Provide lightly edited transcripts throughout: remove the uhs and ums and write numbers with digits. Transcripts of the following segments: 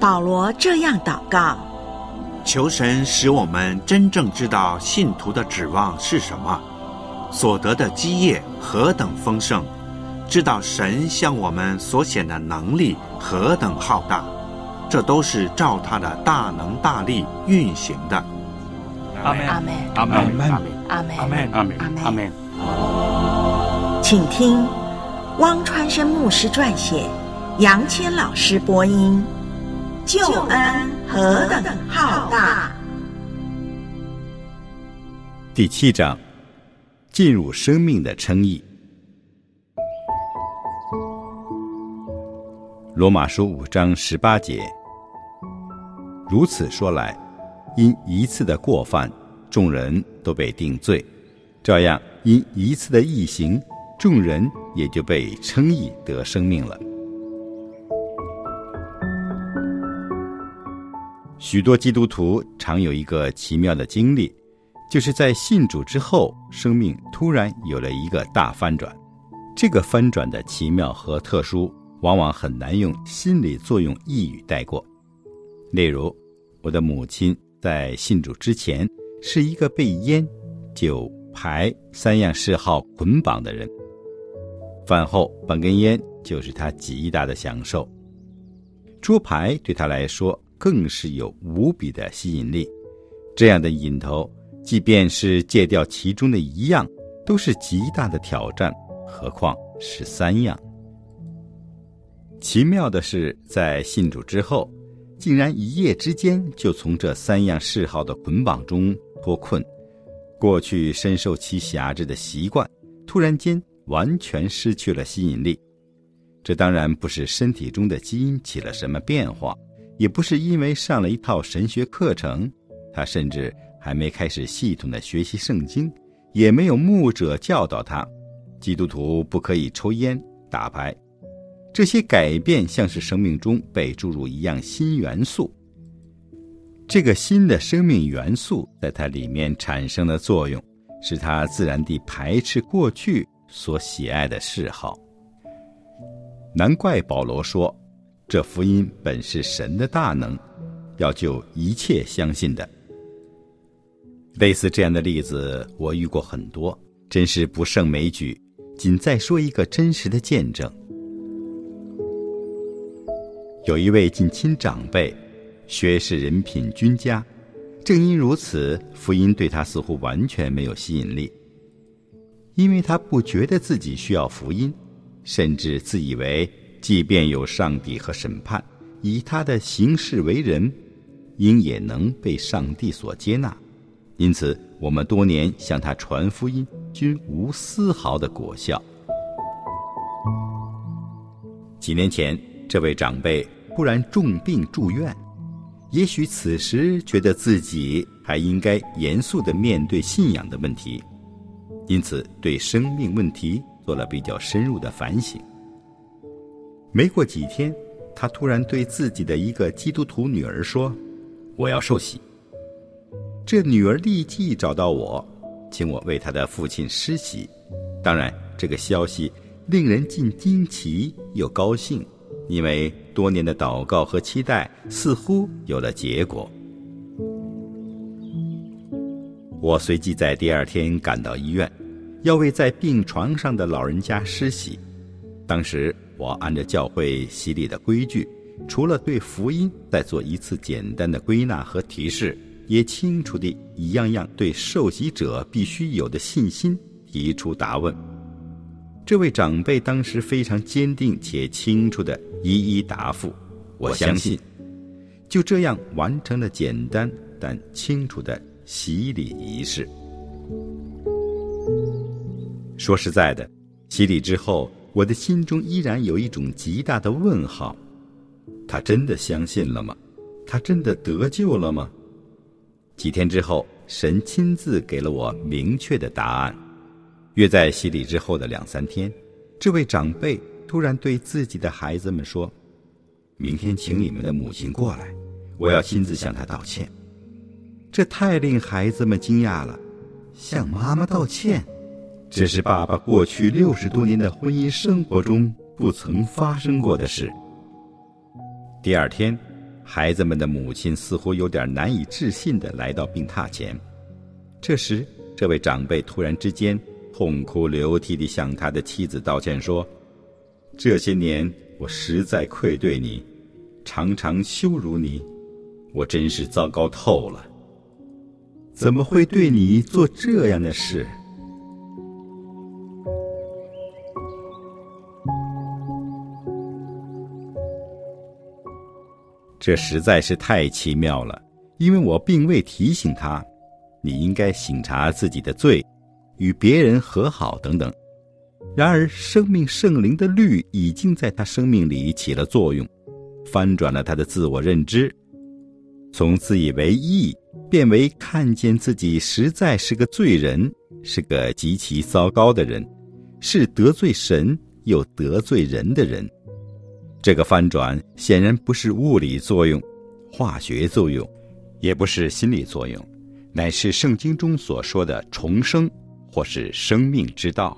保罗这样祷告： 求神使我们真正知道信徒的指望是什么，所得的基业何等丰盛，知道神向我们所显的能力何等浩大，这都是照他的大能大力运行的。 阿们， 阿们， 阿们，阿们， 阿们， 阿们，阿们，阿们。 请听汪川生牧师撰写，杨谦老师播音。救恩何等浩大！ 第7章，进入生命的称义。罗马书5章18节，如此说来，因一次的过犯，众人都被定罪，照样因一次的义行，众人也就被称义得生命了。许多基督徒常有一个奇妙的经历，就是在信主之后，生命突然有了一个大翻转。这个翻转的奇妙和特殊，往往很难用心理作用一语带过。例如，我的母亲在信主之前是一个被烟、酒、牌3样嗜好捆绑的人，饭后半根烟就是她极大的享受。桌牌对她来说更是有无比的吸引力，这样的瘾头，即便是戒掉其中的1样，都是极大的挑战，何况是3样。奇妙的是，在信主之后，竟然一夜之间就从这3样嗜好的捆绑中脱困，过去深受其辖制的习惯，突然间完全失去了吸引力。这当然不是身体中的基因起了什么变化，也不是因为上了一套神学课程，他甚至还没开始系统的学习圣经，也没有牧者教导他，基督徒不可以抽烟打牌。这些改变像是生命中被注入一样新元素，这个新的生命元素在他里面产生了作用，使他自然地排斥过去所喜爱的嗜好。难怪保罗说，这福音本是神的大能，要救一切相信的。类似这样的例子我遇过很多，真是不胜枚举，仅再说一个真实的见证。有一位近亲长辈，学识人品均佳，正因如此，福音对他似乎完全没有吸引力。因为他不觉得自己需要福音，甚至自以为即便有上帝和审判，以他的行事为人，应也能被上帝所接纳。因此我们多年向他传福音，均无丝毫的果效。几年前，这位长辈突然重病住院，也许此时觉得自己还应该严肃地面对信仰的问题，因此对生命问题做了比较深入的反省。没过几天，他突然对自己的一个基督徒女儿说，我要受洗。这女儿立即找到我，请我为她的父亲施洗。当然，这个消息令人既惊奇又高兴，因为多年的祷告和期待似乎有了结果。我随即在第2天赶到医院，要为在病床上的老人家施洗。当时我按照教会洗礼的规矩，除了对福音再做一次简单的归纳和提示，也清楚地一样样对受洗者必须有的信心提出答问。这位长辈当时非常坚定且清楚地一一答复，我相信。就这样完成了简单但清楚的洗礼仪式。说实在的，洗礼之后，我的心中依然有一种极大的问号：他真的相信了吗？他真的得救了吗？几天之后，神亲自给了我明确的答案。约在洗礼之后的2-3天，这位长辈突然对自己的孩子们说，明天请你们的母亲过来，我要亲自向她道歉。这太令孩子们惊讶了，向妈妈道歉，这是爸爸过去60多年的婚姻生活中不曾发生过的事。第2天， 孩子们的母亲似乎有点难以置信地来到病榻前。这时，这位长辈突然之间痛哭流涕地向他的妻子道歉说：这些年我实在愧对你，常常羞辱你，我真是糟糕透了，怎么会对你做这样的事？这实在是太奇妙了，因为我并未提醒他，你应该省察自己的罪，与别人和好等等。然而生命圣灵的律已经在他生命里起了作用，翻转了他的自我认知，从自以为义变为看见自己实在是个罪人，是个极其糟糕的人，是得罪神又得罪人的人。这个翻转显然不是物理作用、化学作用，也不是心理作用，乃是圣经中所说的重生，或是生命之道。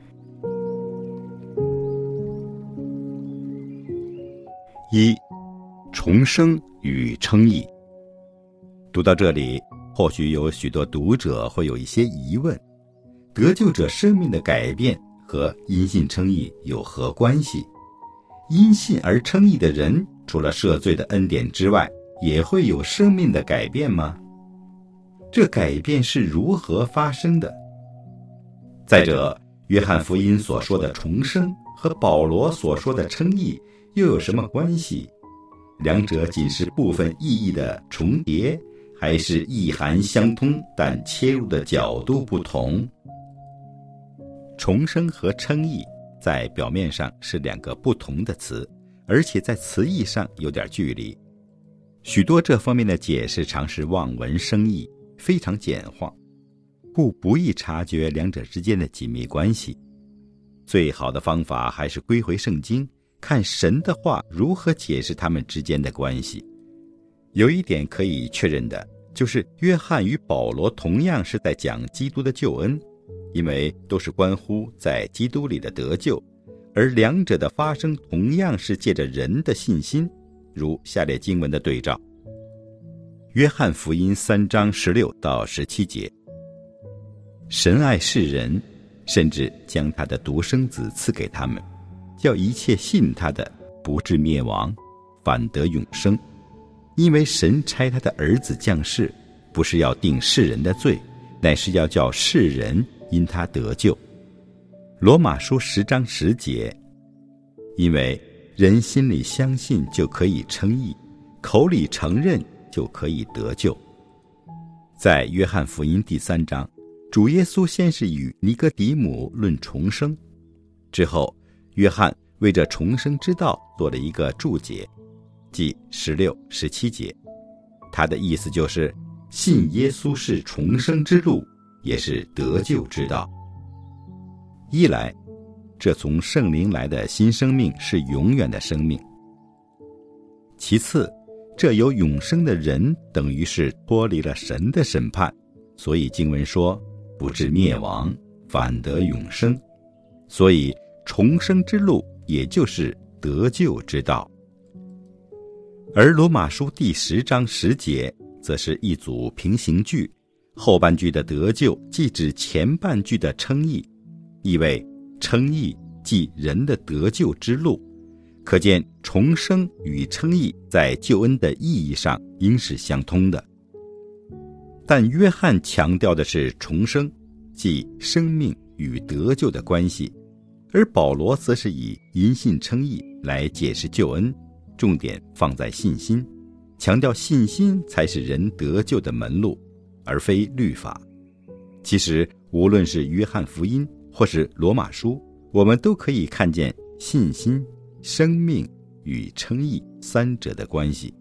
一、重生与称义。读到这里，或许有许多读者会有一些疑问：得救者生命的改变和因信称义有何关系？因信而称义的人，除了赦罪的恩典之外，也会有生命的改变吗？这改变是如何发生的？再者，约翰福音所说的重生和保罗所说的称义又有什么关系？两者仅是部分意义的重叠，还是意涵相通，但切入的角度不同？重生和称义在表面上是两个不同的词，而且在词义上有点距离。许多这方面的解释常是望文生义，非常简化，故不易察觉两者之间的紧密关系。最好的方法还是归回圣经，看神的话如何解释他们之间的关系。有一点可以确认的，就是约翰与保罗同样是在讲基督的救恩，因为都是关乎在基督里的得救，而两者的发生同样是借着人的信心，如下列经文的对照。约翰福音3章16到17节，神爱世人，甚至将他的独生子赐给他们，叫一切信他的不至灭亡，反得永生。因为神差他的儿子降世，不是要定世人的罪，乃是要叫世人因他得救。罗马书10章10节，因为人心里相信就可以称义，口里承认就可以得救。在约翰福音第3章，主耶稣先是与尼哥底母论重生，之后约翰为这重生之道做了一个注解，即16、17节。他的意思就是信耶稣是重生之路，也是得救之道。一来，这从圣灵来的新生命是永远的生命；其次，这有永生的人等于是脱离了神的审判，所以经文说不至灭亡，反得永生。所以重生之路也就是得救之道。而罗马书第10章10节则是一组平行句，后半句的得救既指前半句的称义，意味称义即人的得救之路。可见重生与称义在救恩的意义上应是相通的。但约翰强调的是重生，即生命与得救的关系，而保罗则是以因信称义来解释救恩，重点放在信心，强调信心才是人得救的门路，而非律法。其实无论是约翰福音或是罗马书，我们都可以看见信心、生命与称义三者的关系。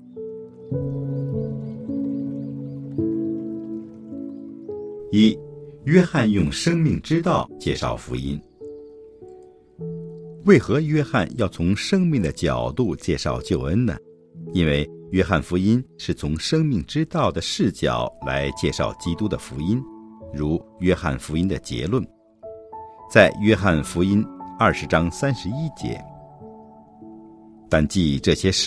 一、约翰用生命之道介绍福音。为何约翰要从生命的角度介绍救恩呢？因为约翰福音是从生命之道的视角来介绍基督的福音，如约翰福音的结论。在约翰福音20章31节，但记这些事，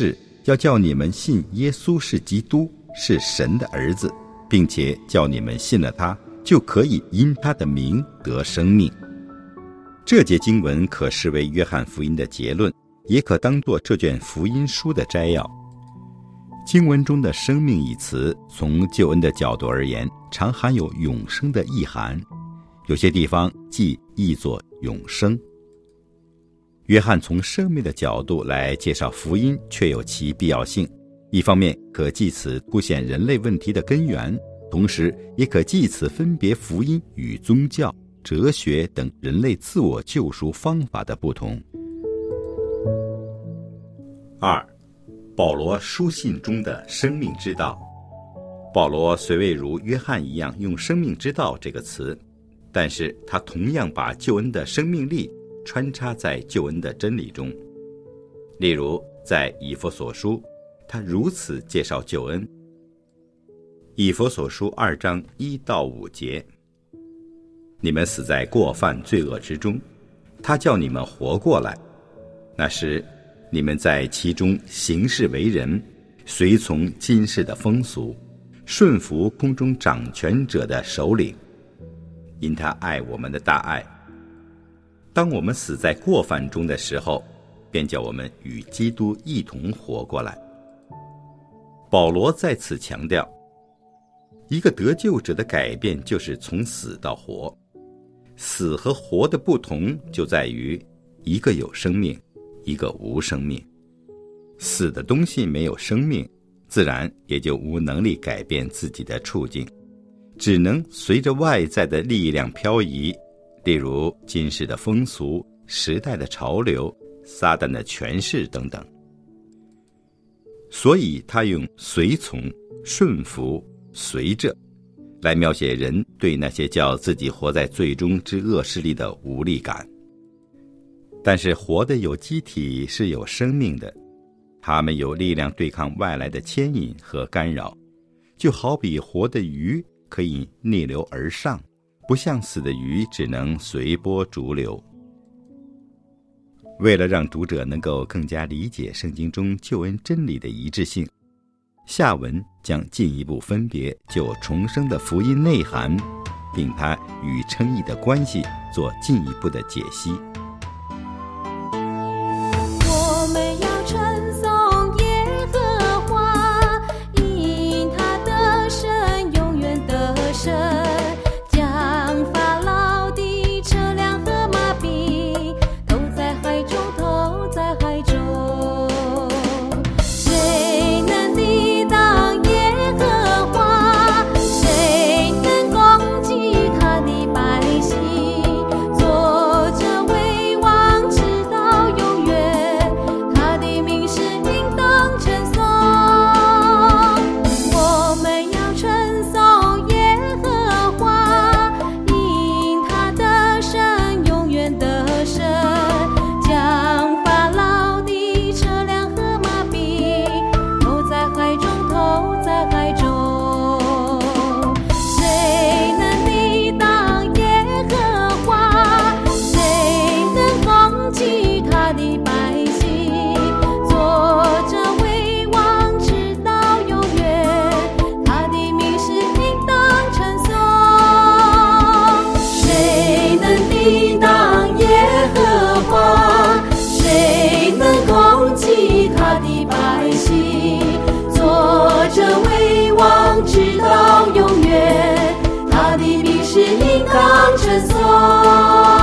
要叫你们信耶稣是基督，是神的儿子，并且叫你们信了他，就可以因他的名得生命。这节经文可视为约翰福音的结论，也可当作这卷福音书的摘要。经文中的生命一词，从救恩的角度而言，常含有永生的意涵，有些地方既译作永生。约翰从生命的角度来介绍福音，却有其必要性。一方面可借此凸显人类问题的根源，同时也可借此分别福音与宗教、哲学等人类自我救赎方法的不同。2. 保罗书信中的生命之道。保罗虽未如约翰一样用生命之道这个词，但是他同样把救恩的生命力穿插在救恩的真理中。例如在以弗所书，他如此介绍救恩。以弗所书2章1到5节，你们死在过犯罪恶之中，他叫你们活过来。那时你们在其中行事为人，随从今世的风俗，顺服空中掌权者的首领，因他爱我们的大爱。当我们死在过犯中的时候，便叫我们与基督一同活过来。保罗在此强调，一个得救者的改变就是从死到活。死和活的不同就在于，一个有生命，一个无生命。死的东西没有生命，自然也就无能力改变自己的处境，只能随着外在的力量漂移，例如今世的风俗、时代的潮流、撒旦的权势等等。所以他用随从、顺服、随着来描写人对那些叫自己活在罪中之恶势力的无力感。但是活的有机体是有生命的，他们有力量对抗外来的牵引和干扰，就好比活的鱼可以逆流而上，不像死的鱼只能随波逐流。为了让读者能够更加理解圣经中救恩真理的一致性，下文将进一步分别就重生的福音内涵，并它与称义的关系做进一步的解析。 我们要称颂耶和华，因他的神永远得胜，将法老的车辆和马匹投在海中，投在海中。谁能抵挡耶和华？谁能攻击他的百姓？作者为王直到永远，他的名是应当称颂。我们要称颂耶和华，因他的神永远得胜，将法老的车辆和马匹投在海中，投在海中。谁能抵挡耶和华？谁能攻击他的百姓？作者为王直到永远，他的名是应当称颂。谁能抵挡耶和华？谁能攻击他的百姓？作者为王直到永远，他的名是应当称颂。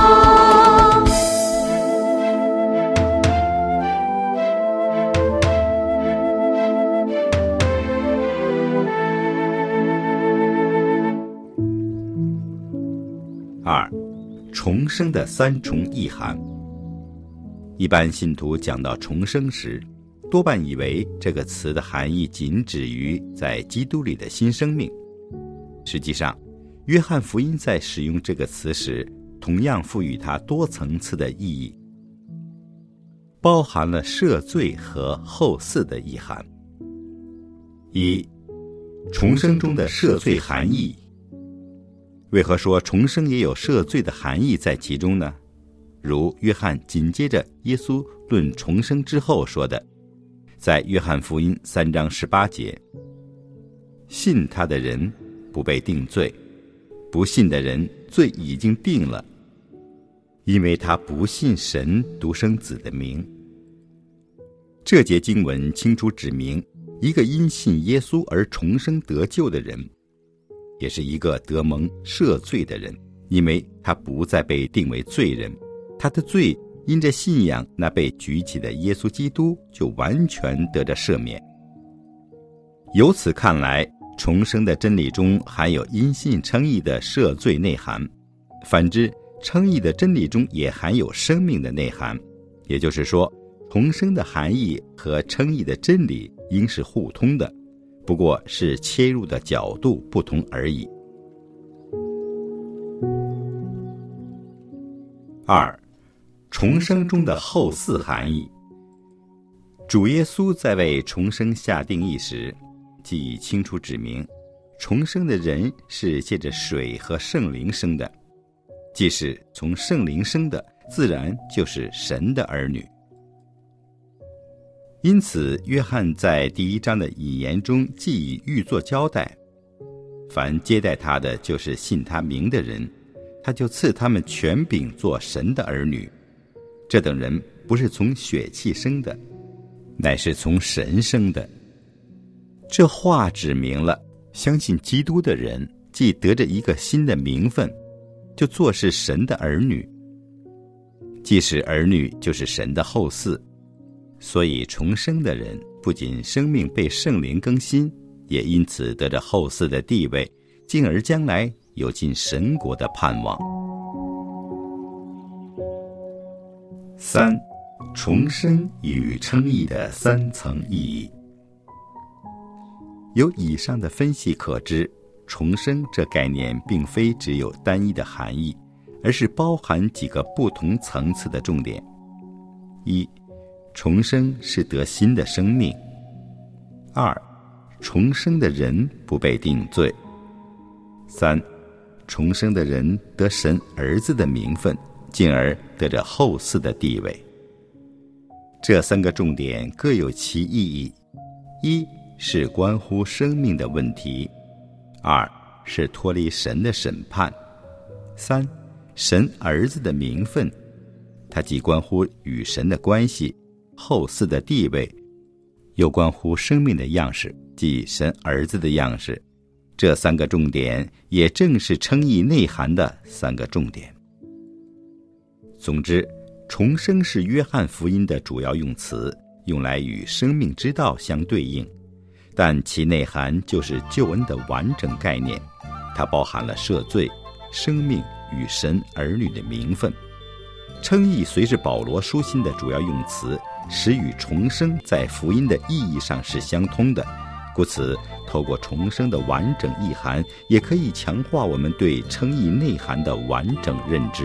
2. 重生的三重意涵。一般信徒讲到重生时，多半以为这个词的含义仅止于在基督里的新生命。实际上，约翰福音在使用这个词时，同样赋予它多层次的意义，包含了赦罪和后嗣的意涵。一、重生中的赦罪含义。为何说重生也有赦罪的含义在其中呢？如约翰紧接着耶稣论重生之后说的， 在约翰福音3章18节，信他的人不被定罪，不信的人罪已经定了，因为他不信神独生子的名。这节经文清楚指明，一个因信耶稣而重生得救的人，也是一个得蒙赦罪的人，因为他不再被定为罪人，他的罪因着信仰那被举起的耶稣基督就完全得着赦免。由此看来，重生的真理中含有因信称义的赦罪内涵，反之，称义的真理中也含有生命的内涵。也就是说，重生的含义和称义的真理应是互通的，不过是切入的角度不同而已。2. 重生中的后四含义。主耶稣在为重生下定义时，即已清楚指明，重生的人是借着水和圣灵生的，既是从圣灵生的，自然就是神的儿女。因此，约翰在第1章的引言中既已预作交代，凡接待他的就是信他名的人，他就赐他们权柄做神的儿女。这等人不是从血气生的，乃是从神生的。这话指明了，相信基督的人既得着一个新的名分，就做是神的儿女。既是儿女，就是神的后嗣。所以重生的人不仅生命被圣灵更新，也因此得着后嗣的地位，进而将来有进神国的盼望。3. 重生与称义的3层意义。由以上的分析可知，重生这概念并非只有单一的含义，而是包含几个不同层次的重点。1. 重生是得新的生命。2. 重生的人不被定罪。3. 重生的人得神儿子的名分，进而得着后嗣的地位。这3个重点各有其意义。1是关乎生命的问题，2是脱离神的审判，3神儿子的名分，它既关乎与神的关系，后嗣的地位，又关乎生命的样式，即神儿子的样式。这3个重点也正是称义内涵的3个重点。总之，重生是约翰福音的主要用词，用来与生命之道相对应，但其内涵就是救恩的完整概念，它包含了赦罪、生命与神儿女的名分。称义虽是保罗书信的主要用词，实与重生在福音的意义上是相通的，故此透过重生的完整意涵，也可以强化我们对称义内涵的完整认知。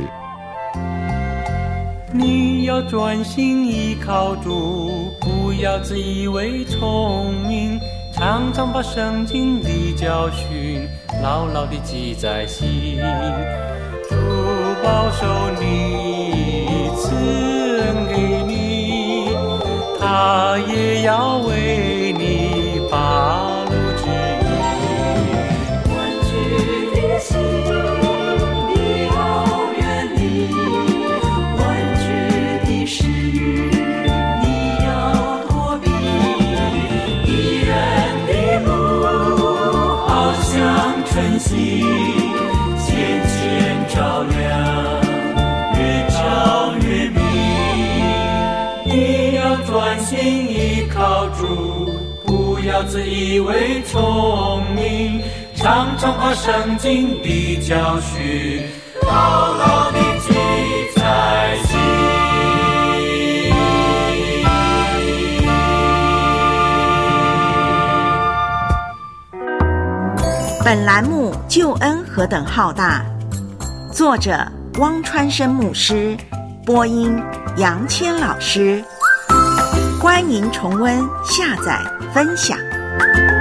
你要专心依靠主，不要自以为聪明，常常把圣经的教训牢牢地记在心。主保守你，赐恩给你，他也要为你把路指引。万军的心你要远离，万军的事你要躲避，一人的路好像晨曦，渐渐照亮，越照越明。你要专心依靠主，不要自以为聪明，常常把圣经的教训牢牢地记在心。 本栏目救恩何等浩大，作者汪川生牧师，播音杨千老师。欢迎重温、下载、分享。